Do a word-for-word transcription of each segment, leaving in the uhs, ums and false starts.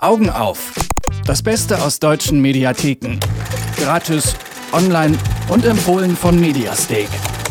Augen auf. Das Beste aus deutschen Mediatheken. Gratis, online und empfohlen von Mediasteak.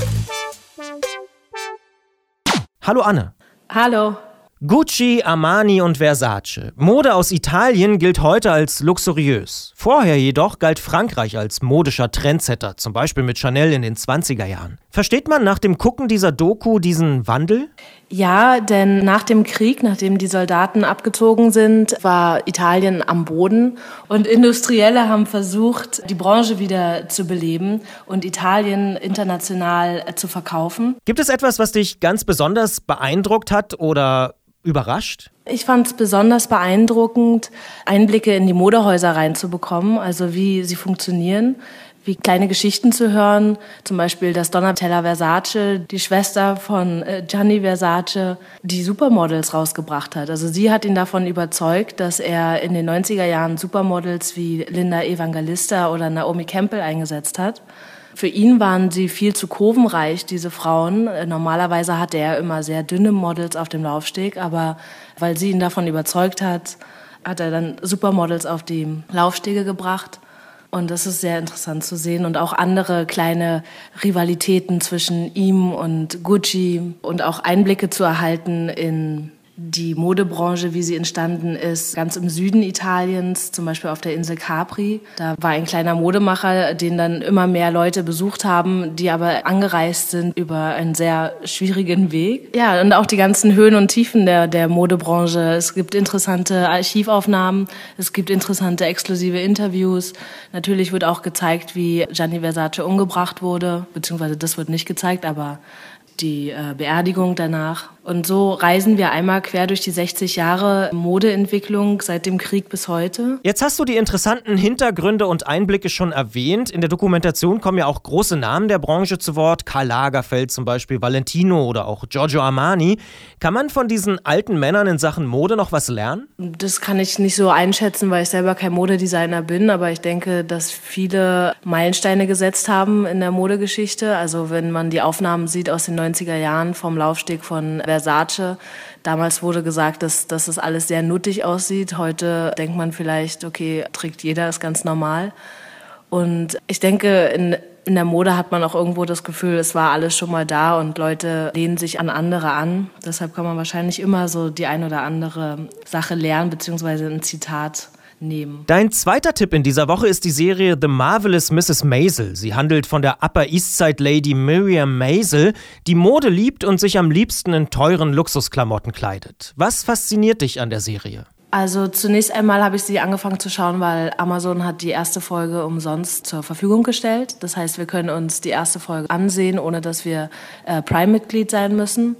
Hallo Anne. Hallo. Gucci, Armani und Versace. Mode aus Italien gilt heute als luxuriös. Vorher jedoch galt Frankreich als modischer Trendsetter, zum Beispiel mit Chanel in den zwanziger Jahren. Versteht man nach dem Gucken dieser Doku diesen Wandel? Ja, denn nach dem Krieg, nachdem die Soldaten abgezogen sind, war Italien am Boden und Industrielle haben versucht, die Branche wieder zu beleben und Italien international zu verkaufen. Gibt es etwas, was dich ganz besonders beeindruckt hat oder überrascht? Ich fand es besonders beeindruckend, Einblicke in die Modehäuser reinzubekommen, also wie sie funktionieren, wie kleine Geschichten zu hören, zum Beispiel, dass Donatella Versace, die Schwester von Gianni Versace, die Supermodels rausgebracht hat. Also sie hat ihn davon überzeugt, dass er in den neunziger Jahren Supermodels wie Linda Evangelista oder Naomi Campbell eingesetzt hat. Für ihn waren sie viel zu kurvenreich, diese Frauen. Normalerweise hatte er immer sehr dünne Models auf dem Laufsteg, aber weil sie ihn davon überzeugt hat, hat er dann Supermodels auf die Laufstege gebracht. Und das ist sehr interessant zu sehen und auch andere kleine Rivalitäten zwischen ihm und Gucci und auch Einblicke zu erhalten in die Modebranche, wie sie entstanden ist, ganz im Süden Italiens, zum Beispiel auf der Insel Capri. Da war ein kleiner Modemacher, den dann immer mehr Leute besucht haben, die aber angereist sind über einen sehr schwierigen Weg. Ja, und auch die ganzen Höhen und Tiefen der, der Modebranche. Es gibt interessante Archivaufnahmen, es gibt interessante exklusive Interviews. Natürlich wird auch gezeigt, wie Gianni Versace umgebracht wurde, beziehungsweise das wird nicht gezeigt, aber die äh, Beerdigung danach. Und so reisen wir einmal quer durch die sechzig Jahre Modeentwicklung seit dem Krieg bis heute. Jetzt hast du die interessanten Hintergründe und Einblicke schon erwähnt. In der Dokumentation kommen ja auch große Namen der Branche zu Wort. Karl Lagerfeld zum Beispiel, Valentino oder auch Giorgio Armani. Kann man von diesen alten Männern in Sachen Mode noch was lernen? Das kann ich nicht so einschätzen, weil ich selber kein Modedesigner bin. Aber ich denke, dass viele Meilensteine gesetzt haben in der Modegeschichte. Also wenn man die Aufnahmen sieht aus den neunziger Jahren vom Laufsteg von Versace. Damals wurde gesagt, dass, dass das alles sehr nuttig aussieht. Heute denkt man vielleicht, okay, trägt jeder, ist ganz normal. Und ich denke, in, in der Mode hat man auch irgendwo das Gefühl, es war alles schon mal da und Leute lehnen sich an andere an. Deshalb kann man wahrscheinlich immer so die ein oder andere Sache lernen, beziehungsweise ein Zitat nehmen. Dein zweiter Tipp in dieser Woche ist die Serie The Marvelous Misses Maisel. Sie handelt von der Upper East Side Lady Miriam Maisel, die Mode liebt und sich am liebsten in teuren Luxusklamotten kleidet. Was fasziniert dich an der Serie? Also zunächst einmal habe ich sie angefangen zu schauen, weil Amazon hat die erste Folge umsonst zur Verfügung gestellt. Das heißt, wir können uns die erste Folge ansehen, ohne dass wir äh, Prime-Mitglied sein müssen.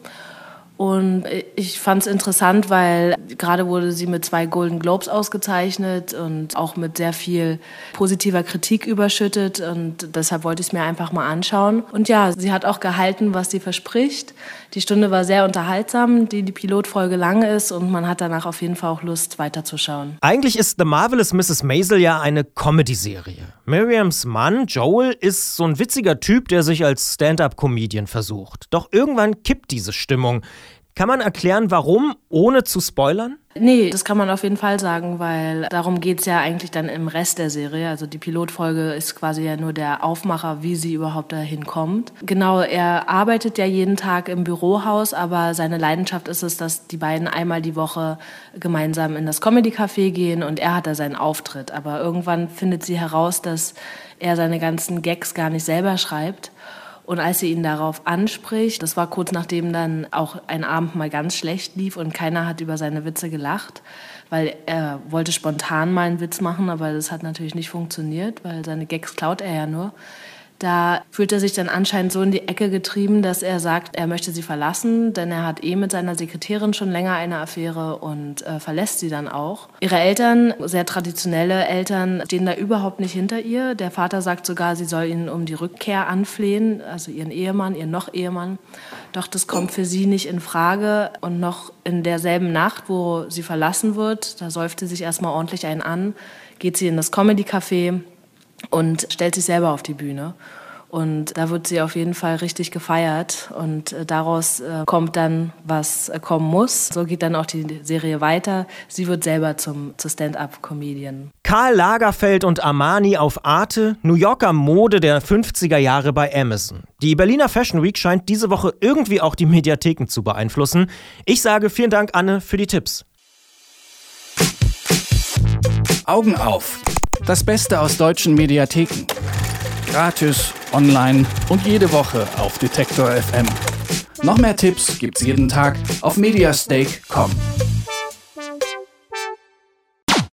Und ich fand es interessant, weil gerade wurde sie mit zwei Golden Globes ausgezeichnet und auch mit sehr viel positiver Kritik überschüttet. Und deshalb wollte ich es mir einfach mal anschauen. Und ja, sie hat auch gehalten, was sie verspricht. Die Stunde war sehr unterhaltsam, die die Pilotfolge lang ist. Und man hat danach auf jeden Fall auch Lust, weiterzuschauen. Eigentlich ist The Marvelous Misses Maisel ja eine Comedy-Serie. Miriams Mann, Joel, ist so ein witziger Typ, der sich als Stand-up-Comedian versucht. Doch irgendwann kippt diese Stimmung. Kann man erklären, warum, ohne zu spoilern? Nee, das kann man auf jeden Fall sagen, weil darum geht's ja eigentlich dann im Rest der Serie. Also die Pilotfolge ist quasi ja nur der Aufmacher, wie sie überhaupt dahin kommt. Genau, er arbeitet ja jeden Tag im Bürohaus, aber seine Leidenschaft ist es, dass die beiden einmal die Woche gemeinsam in das Comedy-Café gehen und er hat da seinen Auftritt. Aber irgendwann findet sie heraus, dass er seine ganzen Gags gar nicht selber schreibt. Und als sie ihn darauf anspricht, das war kurz nachdem dann auch ein Abend mal ganz schlecht lief und keiner hat über seine Witze gelacht, weil er wollte spontan mal einen Witz machen, aber das hat natürlich nicht funktioniert, weil seine Gags klaut er ja nur. Da fühlt er sich dann anscheinend so in die Ecke getrieben, dass er sagt, er möchte sie verlassen, denn er hat eh mit seiner Sekretärin schon länger eine Affäre und äh, verlässt sie dann auch. Ihre Eltern, sehr traditionelle Eltern, stehen da überhaupt nicht hinter ihr. Der Vater sagt sogar, sie soll ihn um die Rückkehr anflehen, also ihren Ehemann, ihren Noch-Ehemann. Doch das kommt für sie nicht in Frage. Und noch in derselben Nacht, wo sie verlassen wird, da säuft sie sich erstmal ordentlich einen an, geht sie in das Comedy-Café und stellt sich selber auf die Bühne. Und da wird sie auf jeden Fall richtig gefeiert. Und äh, daraus äh, kommt dann, was äh, kommen muss. So geht dann auch die Serie weiter. Sie wird selber zum, zur Stand-up-Comedian. Karl Lagerfeld und Armani auf Arte, New Yorker Mode der fünfziger Jahre bei Amazon. Die Berliner Fashion Week scheint diese Woche irgendwie auch die Mediatheken zu beeinflussen. Ich sage vielen Dank, Anne, für die Tipps. Augen auf. Das Beste aus deutschen Mediatheken. Gratis, online und jede Woche auf Detektor F M. Noch mehr Tipps gibt's jeden Tag auf mediastake punkt com.